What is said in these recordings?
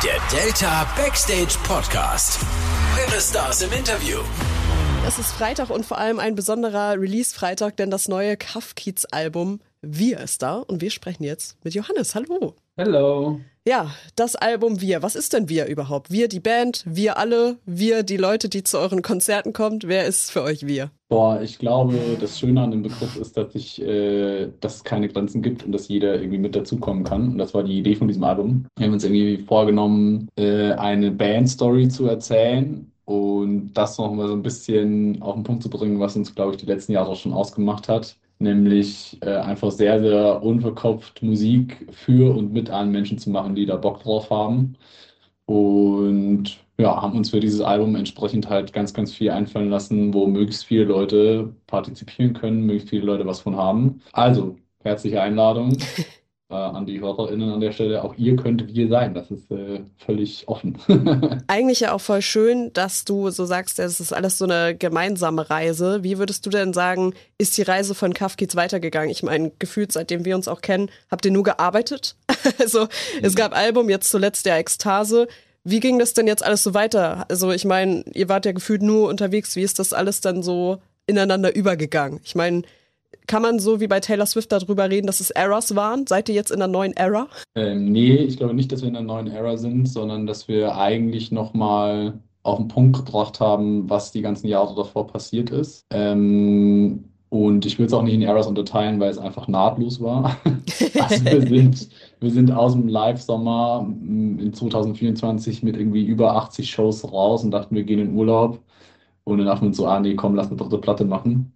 Der Delta Backstage Podcast. Eure Stars im Interview. Es ist Freitag und vor allem ein besonderer Release-Freitag, denn das neue Cuff Kids Album Wir ist da und wir sprechen jetzt mit Johannes. Hallo. Hello. Ja, das Album Wir. Was ist denn Wir überhaupt? Wir die Band, wir alle, wir die Leute, die zu euren Konzerten kommt. Wer ist für euch Wir? Boah, ich glaube, das Schöne an dem Begriff ist, dass es keine Grenzen gibt und dass jeder irgendwie mit dazukommen kann. Und das war die Idee von diesem Album. Wir haben uns irgendwie vorgenommen, eine Band-Story zu erzählen und das noch mal so ein bisschen auf den Punkt zu bringen, was uns, glaube ich, die letzten Jahre auch schon ausgemacht hat. Nämlich einfach sehr, sehr unverkopft Musik für und mit allen Menschen zu machen, die da Bock drauf haben. Und ja, haben uns für dieses Album entsprechend halt ganz, ganz viel einfallen lassen, wo möglichst viele Leute partizipieren können, möglichst viele Leute was von haben. Also, herzliche Einladung an die HörerInnen an der Stelle. Auch ihr könnt Wir sein. Das ist völlig offen. Eigentlich ja auch voll schön, dass du so sagst, es ist alles so eine gemeinsame Reise. Wie würdest du denn sagen, ist die Reise von Cuff Kids weitergegangen? Ich meine, gefühlt, seitdem wir uns auch kennen, habt ihr nur gearbeitet? Also, es gab Album, jetzt zuletzt der Ekstase. Wie ging das denn jetzt alles so weiter? Also, ich meine, ihr wart ja gefühlt nur unterwegs. Wie ist das alles dann so ineinander übergegangen? Ich meine, kann man so wie bei Taylor Swift darüber reden, dass es Eras waren? Seid ihr jetzt in einer neuen Era? Nee, ich glaube nicht, dass wir in einer neuen Era sind, sondern dass wir eigentlich nochmal auf den Punkt gebracht haben, was die ganzen Jahre davor passiert ist. Und ich will es auch nicht in Eras unterteilen, weil es einfach nahtlos war. Also wir sind aus dem Live-Sommer in 2024 mit irgendwie über 80 Shows raus und dachten, wir gehen in Urlaub. Und dann dachten wir uns so, nee, komm, lass eine dritte Platte machen.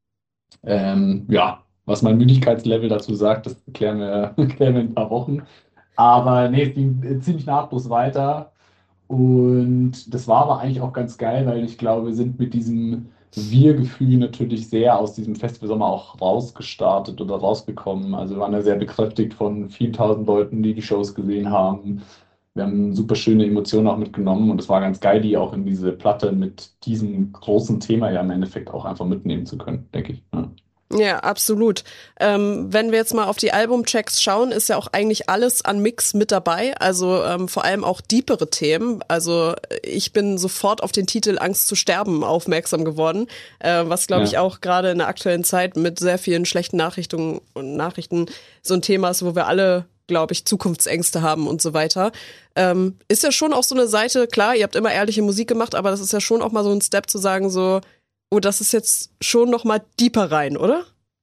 Ja, was mein Müdigkeitslevel dazu sagt, das klären wir in ein paar Wochen. Aber nee, es ging ziemlich nahtlos weiter. Und das war aber eigentlich auch ganz geil, weil ich glaube, wir sind mit diesem Wir-Gefühl natürlich sehr aus diesem Festivalsommer auch rausgestartet oder rausgekommen. Also wir waren ja sehr bekräftigt von vielen tausend Leuten, die die Shows gesehen haben. Wir haben super schöne Emotionen auch mitgenommen und es war ganz geil, die auch in diese Platte mit diesem großen Thema ja im Endeffekt auch einfach mitnehmen zu können, denke ich. Ja. Ja, absolut. Wenn wir jetzt mal auf die Albumchecks schauen, ist ja auch eigentlich alles an Mix mit dabei. Also vor allem auch deepere Themen. Also ich bin sofort auf den Titel Angst zu sterben aufmerksam geworden, was glaube ich auch gerade in der aktuellen Zeit mit sehr vielen schlechten Nachrichten so ein Thema ist, wo wir alle, glaube ich, Zukunftsängste haben und so weiter. Ist ja schon auch so eine Seite, klar, ihr habt immer ehrliche Musik gemacht, aber das ist ja schon auch mal so ein Step zu sagen so, oh, das ist jetzt schon noch mal deeper rein, oder?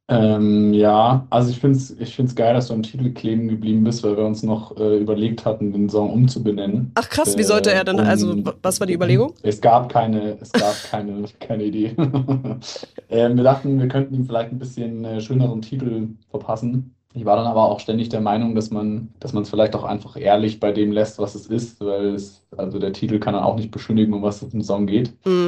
Ja, also ich find's geil, dass du am Titel kleben geblieben bist, weil wir uns noch überlegt hatten, den Song umzubenennen. Ach krass, wie sollte er denn, also was war die Überlegung? Es gab keine Idee. Wir dachten, wir könnten ihm vielleicht ein bisschen schöneren Titel verpassen. Ich war dann aber auch ständig der Meinung, dass man es vielleicht auch einfach ehrlich bei dem lässt, was es ist, weil also der Titel kann dann auch nicht beschönigen, um was es im Song geht. Mhm.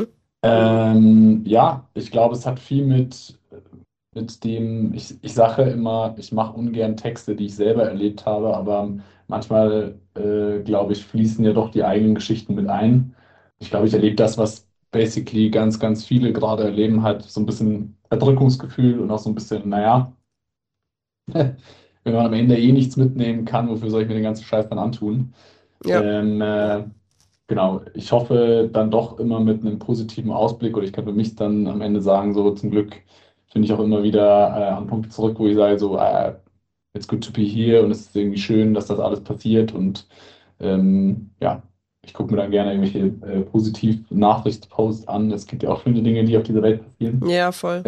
Ja, ich glaube, es hat viel mit dem, ich sage immer, ich mache ungern Texte, die ich selber erlebt habe, aber manchmal, glaube ich, fließen ja doch die eigenen Geschichten mit ein. Ich glaube, ich erlebe das, was basically ganz, ganz viele gerade erleben, halt so ein bisschen Erdrückungsgefühl und auch so ein bisschen, naja, wenn man am Ende eh nichts mitnehmen kann, wofür soll ich mir den ganzen Scheiß dann antun? Ja. Genau, ich hoffe dann doch immer mit einem positiven Ausblick oder ich kann für mich dann am Ende sagen, so zum Glück finde ich auch immer wieder an Punkte zurück, wo ich sage, so, it's good to be here und es ist irgendwie schön, dass das alles passiert und ja, ich gucke mir dann gerne irgendwelche positiv Nachrichtenposts an. Es gibt ja auch schöne Dinge, die auf dieser Welt passieren. Ja, voll.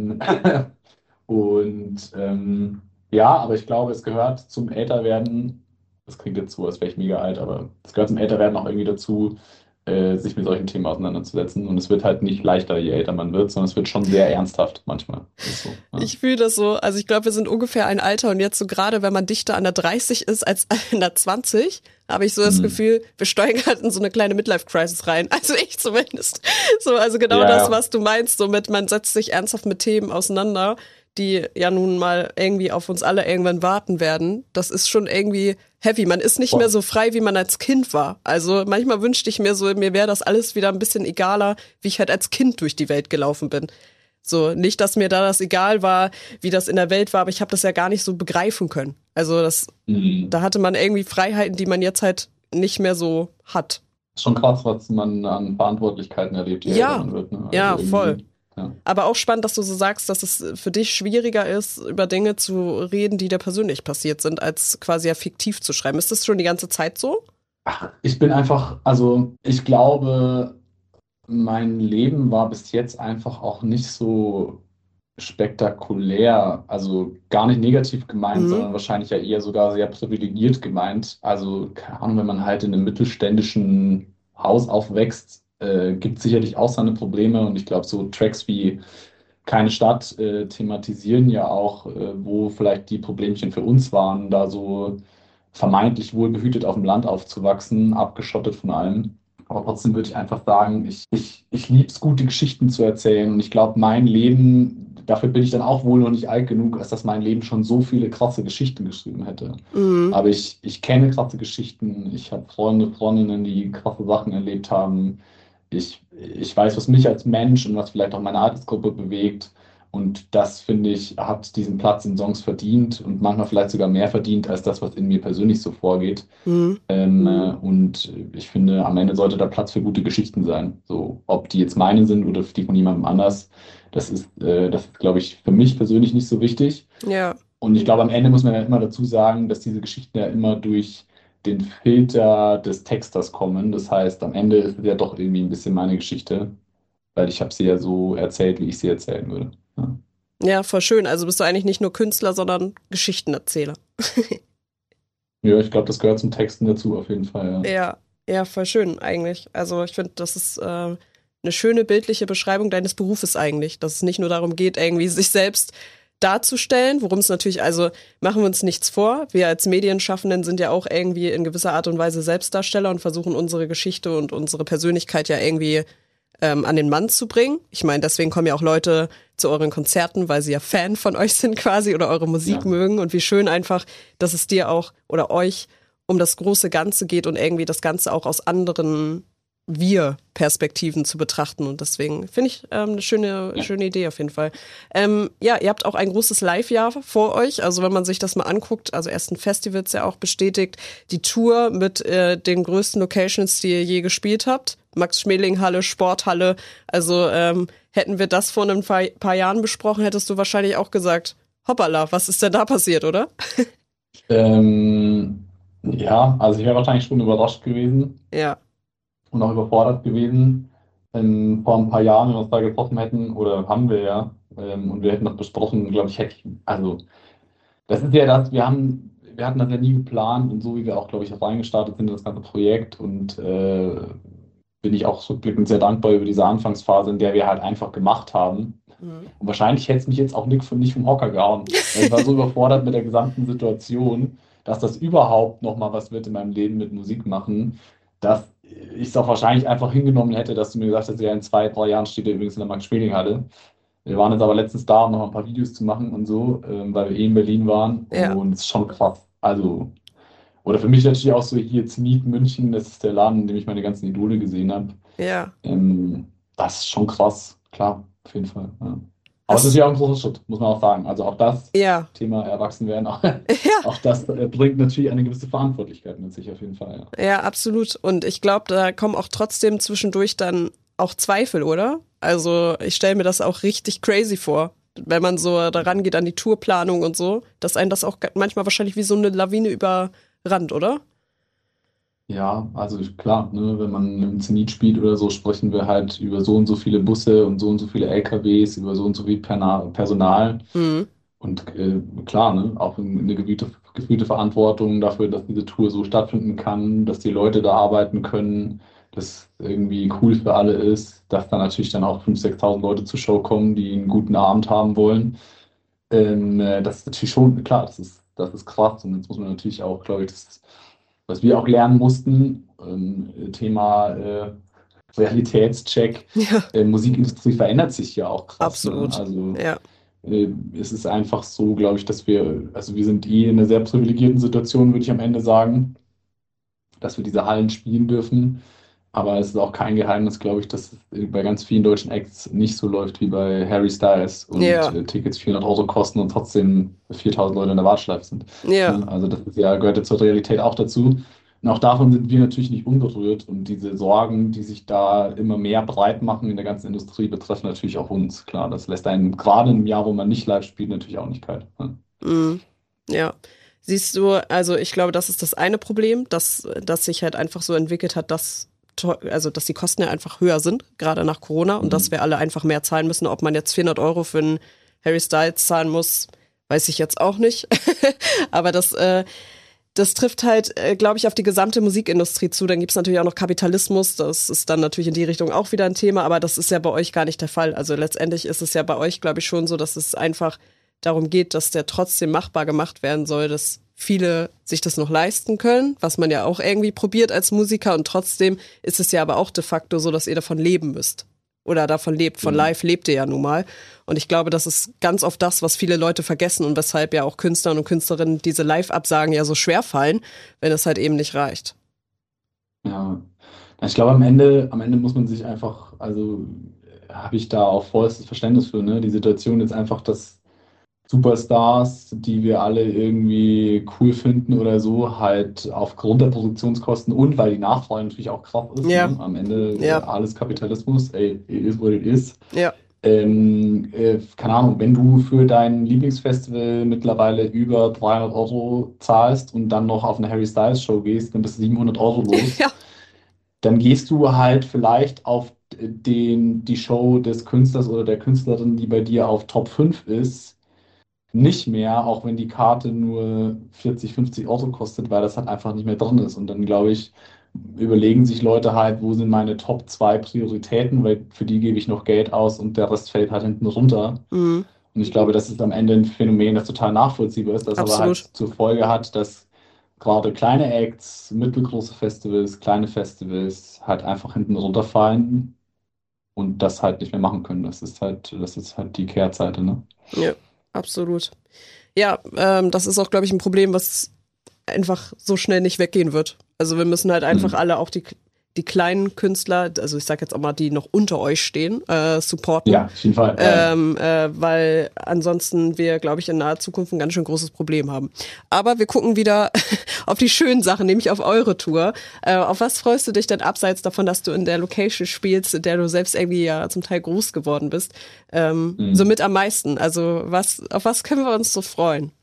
Ja, aber ich glaube, es gehört zum Älterwerden. Das klingt jetzt so, als wäre ich mega alt, aber es gehört zum Älterwerden auch irgendwie dazu, sich mit solchen Themen auseinanderzusetzen. Und es wird halt nicht leichter, je älter man wird, sondern es wird schon sehr ernsthaft manchmal. Ist so, ja. Ich fühle das so. Also ich glaube, wir sind ungefähr ein Alter und jetzt so gerade, wenn man dichter an der 30 ist als an der 20, habe ich so das Gefühl, wir steigen halt in so eine kleine Midlife-Crisis rein. Also ich zumindest. So, also genau das, was du meinst, so mit, man setzt sich ernsthaft mit Themen auseinander, die ja nun mal irgendwie auf uns alle irgendwann warten werden. Das ist schon irgendwie heavy. Man ist nicht mehr so frei, wie man als Kind war. Also manchmal wünschte ich mir so, mir wäre das alles wieder ein bisschen egaler, wie ich halt als Kind durch die Welt gelaufen bin. So, nicht, dass mir da das egal war, wie das in der Welt war, aber ich habe das ja gar nicht so begreifen können. Also da hatte man irgendwie Freiheiten, die man jetzt halt nicht mehr so hat. Ist schon krass, was man an Verantwortlichkeiten erlebt, je älter man wird. Ne? Also Ja, irgendwie, voll. ja. Aber auch spannend, dass du so sagst, dass es für dich schwieriger ist, über Dinge zu reden, die dir persönlich passiert sind, als quasi ja fiktiv zu schreiben. Ist das schon die ganze Zeit so? Ich bin einfach, also ich glaube, mein Leben war bis jetzt einfach auch nicht so spektakulär, also gar nicht negativ gemeint, Mhm. sondern wahrscheinlich ja eher sogar sehr privilegiert gemeint. Also, keine Ahnung, wenn man halt in einem mittelständischen Haus aufwächst, gibt es sicherlich auch seine Probleme und ich glaube, so Tracks wie Keine Stadt thematisieren ja auch, wo vielleicht die Problemchen für uns waren, da so vermeintlich wohlbehütet auf dem Land aufzuwachsen, abgeschottet von allem. Aber trotzdem würde ich einfach sagen, ich liebe es, gute Geschichten zu erzählen. Und ich glaube, mein Leben, dafür bin ich dann auch wohl noch nicht alt genug, als dass mein Leben schon so viele krasse Geschichten geschrieben hätte. Mhm. Aber ich kenne krasse Geschichten. Ich habe Freunde, Freundinnen, die krasse Sachen erlebt haben. Ich weiß, was mich als Mensch und was vielleicht auch meine Altersgruppe bewegt. Und das, finde ich, hat diesen Platz in Songs verdient und manchmal vielleicht sogar mehr verdient als das, was in mir persönlich so vorgeht. Mhm. Und ich finde, am Ende sollte da Platz für gute Geschichten sein. So, ob die jetzt meine sind oder die von jemandem anders, das ist, glaube ich, für mich persönlich nicht so wichtig. Ja. Und ich glaube, am Ende muss man ja immer dazu sagen, dass diese Geschichten ja immer durch den Filter des Texters kommen. Das heißt, am Ende ist es ja doch irgendwie ein bisschen meine Geschichte, weil ich habe sie ja so erzählt, wie ich sie erzählen würde. Ja, Ja, voll schön. Also bist du eigentlich nicht nur Künstler, sondern Geschichtenerzähler. ja, ich glaube, das gehört zum Texten dazu auf jeden Fall. Ja. Ja, ja, voll schön eigentlich. Also ich finde, das ist eine schöne bildliche Beschreibung deines Berufes eigentlich, dass es nicht nur darum geht, irgendwie sich selbst darzustellen, worum es natürlich, also machen wir uns nichts vor. Wir als Medienschaffenden sind ja auch irgendwie in gewisser Art und Weise Selbstdarsteller und versuchen unsere Geschichte und unsere Persönlichkeit ja irgendwie an den Mann zu bringen. Ich meine, deswegen kommen ja auch Leute zu euren Konzerten, weil sie ja Fan von euch sind quasi oder eure Musik Ja. mögen. Und wie schön einfach, dass es dir auch oder euch um das große Ganze geht und irgendwie das Ganze auch aus anderen Wir-Perspektiven zu betrachten. Und deswegen finde ich eine schöne Idee auf jeden Fall. Ja, ihr habt auch ein großes Live-Jahr vor euch. Also wenn man sich das mal anguckt, also ersten Festivals ja auch bestätigt, die Tour mit den größten Locations, die ihr je gespielt habt. Max-Schmeling-Halle, Sporthalle. Also hätten wir das vor ein paar Jahren besprochen, hättest du wahrscheinlich auch gesagt, hoppala, was ist denn da passiert, oder? Ja, also ich wäre wahrscheinlich schon überrascht gewesen Ja. und auch überfordert gewesen, vor ein paar Jahren, wenn wir uns da getroffen hätten, oder haben wir ja, und wir hätten das besprochen, glaube ich, hätte ich, also das ist ja das, wir hatten das ja nie geplant und so wie wir auch, glaube ich, auch reingestartet sind in das ganze Projekt und bin ich auch rückblickend sehr dankbar über diese Anfangsphase, in der wir halt einfach gemacht haben. Mhm. Und wahrscheinlich hätte es mich jetzt auch nicht vom Hocker gehauen. Weil ich war so überfordert mit der gesamten Situation, dass das überhaupt nochmal was wird in meinem Leben mit Musik machen, dass ich es auch wahrscheinlich einfach hingenommen hätte, dass du mir gesagt hast, ja, in 2, 3 Jahren steht er übrigens in der Max-Schmeling-Halle. Wir waren jetzt aber letztens da, um noch ein paar Videos zu machen und so, weil wir eh in Berlin waren. Ja. Und es ist schon krass. Also, oder für mich natürlich auch so hier Zenit München, das ist der Laden, in dem ich meine ganzen Idole gesehen habe. Ja. Das ist schon krass, klar, auf jeden Fall. Ja. Aber es ist Das, ja auch ein großer Schritt, muss man auch sagen. Also auch das ja. Thema Erwachsenwerden, auch, Ja. auch das bringt natürlich eine gewisse Verantwortlichkeit mit sich auf jeden Fall. Ja. Ja, absolut. Und ich glaube, da kommen auch trotzdem zwischendurch dann auch Zweifel, oder? Also ich stelle mir das auch richtig crazy vor, wenn man so daran geht an die Tourplanung und so, dass einen das auch manchmal wahrscheinlich wie so eine Lawine überrannt, oder? Ja, also klar, ne, wenn man im Zenit spielt oder so, sprechen wir halt über so und so viele Busse und so viele LKWs, über so und so viel Personal. Mhm. Und klar, ne, auch eine gefühlte Verantwortung dafür, dass diese Tour so stattfinden kann, dass die Leute da arbeiten können, dass irgendwie cool für alle ist, dass da natürlich dann auch 5.000, 6.000 Leute zur Show kommen, die einen guten Abend haben wollen. Das ist natürlich schon, klar, das ist krass. Und jetzt muss man natürlich auch, glaube ich, was wir auch lernen mussten, Thema Realitätscheck, Ja, Musikindustrie verändert sich ja auch krass. Ne? absolut. Also Ja. es ist einfach so, glaube ich, also wir sind in einer sehr privilegierten Situation, würde ich am Ende sagen, dass wir diese Hallen spielen dürfen. Aber es ist auch kein Geheimnis, glaube ich, dass es bei ganz vielen deutschen Acts nicht so läuft wie bei Harry Styles und Ja. Tickets 400 € kosten und trotzdem 4.000 Leute in der Warteschleife sind. Ja. Ne? Also das ist ja, gehört ja zur Realität auch dazu. Und auch davon sind wir natürlich nicht unberührt. Und diese Sorgen, die sich da immer mehr breit machen in der ganzen Industrie, betreffen natürlich auch uns. Klar, das lässt einen gerade im Jahr, wo man nicht live spielt, natürlich auch nicht kalt. Ne? Mhm. Ja. Siehst du, also ich glaube, das ist das eine Problem, dass sich halt einfach so entwickelt hat, also dass die Kosten ja einfach höher sind, gerade nach Corona, und dass wir alle einfach mehr zahlen müssen. Ob man jetzt 400 Euro für einen Harry Styles zahlen muss, weiß ich jetzt auch nicht. Aber das trifft halt, glaube ich, auf die gesamte Musikindustrie zu. Dann gibt's natürlich auch noch Kapitalismus. Das ist dann natürlich in die Richtung auch wieder ein Thema, aber das ist ja bei euch gar nicht der Fall. Also letztendlich ist es ja bei euch, glaube ich, schon so, dass es einfach darum geht, dass der trotzdem machbar gemacht werden soll, dass viele sich das noch leisten können, was man ja auch irgendwie probiert als Musiker. Und trotzdem ist es ja aber auch de facto so, dass ihr davon leben müsst. Oder davon lebt. Von live lebt ihr ja nun mal. Und ich glaube, das ist ganz oft das, was viele Leute vergessen und weshalb ja auch Künstler und Künstlerinnen diese Live-Absagen ja so schwer fallen, wenn es halt eben nicht reicht. Ja, ich glaube, am Ende muss man sich einfach, also habe ich da auch vollstes Verständnis für, ne? Die Situation ist einfach, dass Superstars, die wir alle irgendwie cool finden oder so, halt aufgrund der Produktionskosten und weil die Nachfrage natürlich auch krass ist, Ja, ne? Am Ende ja, alles Kapitalismus, ey, it is what it is. ja. Keine Ahnung, wenn du für dein Lieblingsfestival mittlerweile über 300 Euro zahlst und dann noch auf eine Harry Styles Show gehst, dann bist du 700 Euro los. Ja, Dann gehst du halt vielleicht auf die Show des Künstlers oder der Künstlerin, die bei dir auf Top 5 ist, nicht mehr, auch wenn die Karte nur 40, 50 Euro kostet, weil das halt einfach nicht mehr drin ist. Und dann, glaube ich, überlegen sich Leute halt, wo sind meine Top 2 Prioritäten, weil für die gebe ich noch Geld aus und der Rest fällt halt hinten runter. mhm, Und ich glaube, das ist am Ende ein Phänomen, das total nachvollziehbar ist, das aber halt absolut. zur Folge hat, dass gerade kleine Acts, mittelgroße Festivals, kleine Festivals halt einfach hinten runterfallen und das halt nicht mehr machen können. Das ist halt die Kehrseite, ne? Ja, absolut. Ja, das ist auch, glaube ich, ein Problem, was einfach so schnell nicht weggehen wird. Also wir müssen halt einfach Mhm. alle auch die kleinen Künstler, also ich sag jetzt auch mal, die noch unter euch stehen, supporten. Ja, auf jeden Fall. Ja, ja. Weil ansonsten wir, glaube ich, in naher Zukunft ein ganz schön großes Problem haben. Aber wir gucken wieder auf die schönen Sachen, nämlich auf eure Tour. Auf was freust du dich denn abseits davon, dass du in der Location spielst, in der du selbst irgendwie ja zum Teil groß geworden bist, so Mhm. mit am meisten? Also auf was können wir uns so freuen?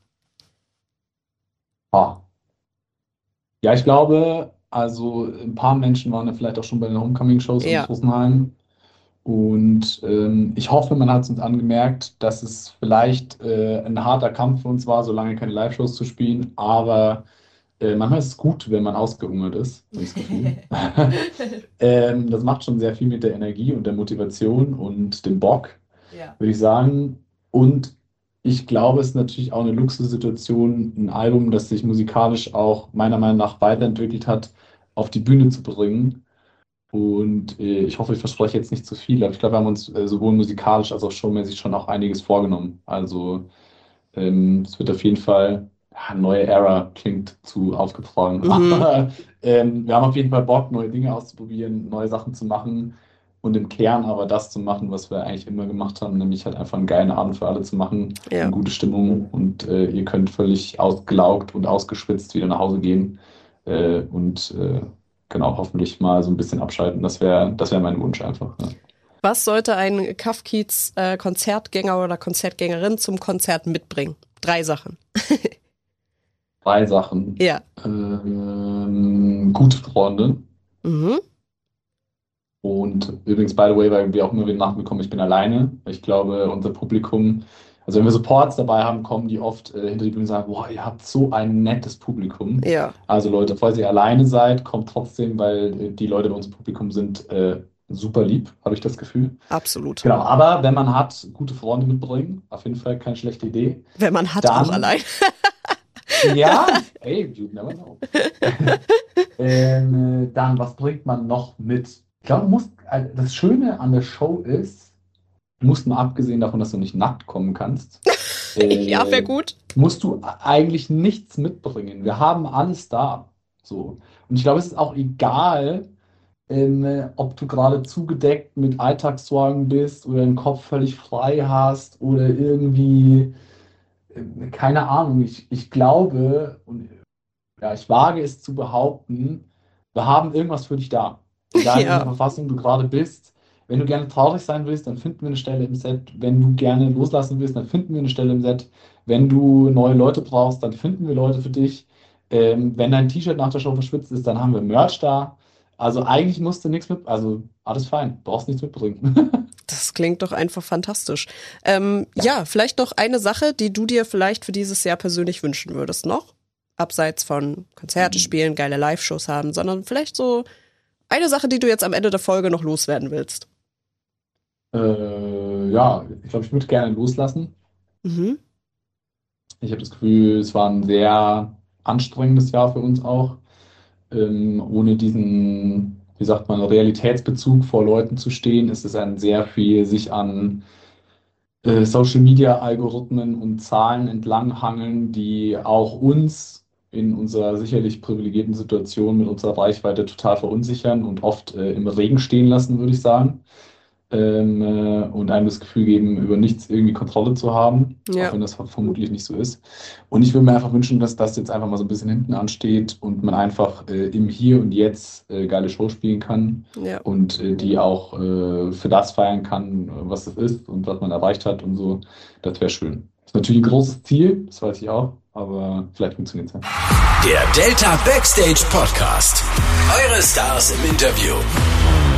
Ah. Ja, ich glaube, also ein paar Menschen waren ja vielleicht auch schon bei den Homecoming-Shows in Ja. Rosenheim. Und ich hoffe, man hat es uns angemerkt, dass es vielleicht ein harter Kampf für uns war, so lange keine Live-Shows zu spielen. Aber manchmal ist es gut, wenn man ausgehungert ist, habe ich das Gefühl. Das macht schon sehr viel mit der Energie und der Motivation und dem Bock, Ja. würde ich sagen. Und ich glaube, es ist natürlich auch eine Luxussituation, ein Album, das sich musikalisch auch meiner Meinung nach weiterentwickelt hat, auf die Bühne zu bringen. Und ich hoffe, ich verspreche jetzt nicht zu viel, aber ich glaube, wir haben uns sowohl musikalisch als auch showmäßig schon auch einiges vorgenommen. Also es wird auf jeden Fall, ja, neue Ära klingt zu aufgetragen, Mhm. aber wir haben auf jeden Fall Bock, neue Dinge auszuprobieren, neue Sachen zu machen und im Kern aber das zu machen, was wir eigentlich immer gemacht haben, nämlich halt einfach einen geilen Abend für alle zu machen, eine Ja. gute Stimmung und ihr könnt völlig ausgelaugt und ausgeschwitzt wieder nach Hause gehen und genau, hoffentlich mal so ein bisschen abschalten. Das wär mein Wunsch einfach. Ja. Was sollte ein Kafkiez Konzertgänger oder Konzertgängerin zum Konzert mitbringen? 3 Sachen. Drei Sachen. Ja. Gute Freunde. Mhm. Und übrigens, by the way, weil wir auch immer wieder nachbekommen, ich bin alleine. Ich glaube, unser Publikum, also wenn wir Supports dabei haben, kommen die oft hinter die Bühne und sagen, boah, ihr habt so ein nettes Publikum. Ja, Also Leute, falls ihr alleine seid, kommt trotzdem, weil die Leute bei uns im Publikum sind super lieb, habe ich das Gefühl. absolut. Genau, aber wenn man hat, gute Freunde mitbringen, auf jeden Fall keine schlechte Idee. Wenn man hat, auch Dann, allein. ja, ey, you never know. Dann, was bringt man noch mit? Ich glaube, das Schöne an der Show ist, du musst mal abgesehen davon, dass du nicht nackt kommen kannst, Ja, wäre äh, gut. musst du eigentlich nichts mitbringen. Wir haben alles da. So. Und ich glaube, es ist auch egal, ob du gerade zugedeckt mit Alltagssorgen bist oder den Kopf völlig frei hast oder irgendwie, keine Ahnung. Ich glaube, und Ja, ich wage es zu behaupten, wir haben irgendwas für dich da. Egal in welcher Ja, Verfassung du gerade bist. Wenn du gerne traurig sein willst, dann finden wir eine Stelle im Set. Wenn du gerne loslassen willst, dann finden wir eine Stelle im Set. Wenn du neue Leute brauchst, dann finden wir Leute für dich. Wenn dein T-Shirt nach der Show verschwitzt ist, dann haben wir Merch da. Also eigentlich musst du nichts mit, also alles fein, brauchst nichts mitbringen. das klingt doch einfach fantastisch. Ja, vielleicht noch eine Sache, die du dir vielleicht für dieses Jahr persönlich wünschen würdest noch. Abseits von Konzerte spielen, geile Live-Shows haben, sondern vielleicht so eine Sache, die du jetzt am Ende der Folge noch loswerden willst. Ja, ich glaube, ich würde gerne loslassen. Mhm. Ich habe das Gefühl, es war ein sehr anstrengendes Jahr für uns auch. Ohne diesen, wie sagt man, Realitätsbezug vor Leuten zu stehen, ist es ein sehr viel sich an Social Media Algorithmen und Zahlen entlanghangeln, die auch uns in unserer sicherlich privilegierten Situation mit unserer Reichweite total verunsichern und oft im Regen stehen lassen, würde ich sagen. Und einem das Gefühl geben, über nichts irgendwie Kontrolle zu haben, auch Ja, wenn das vermutlich nicht so ist. Und ich würde mir einfach wünschen, dass das jetzt einfach mal so ein bisschen hinten ansteht und man einfach im Hier und Jetzt geile Shows spielen kann ja. und die auch für das feiern kann, was es ist und was man erreicht hat und so. Das wäre schön. Das ist natürlich ein großes Ziel, das weiß ich auch, aber vielleicht funktioniert es ja. Der Delta Backstage Podcast. Eure Stars im Interview.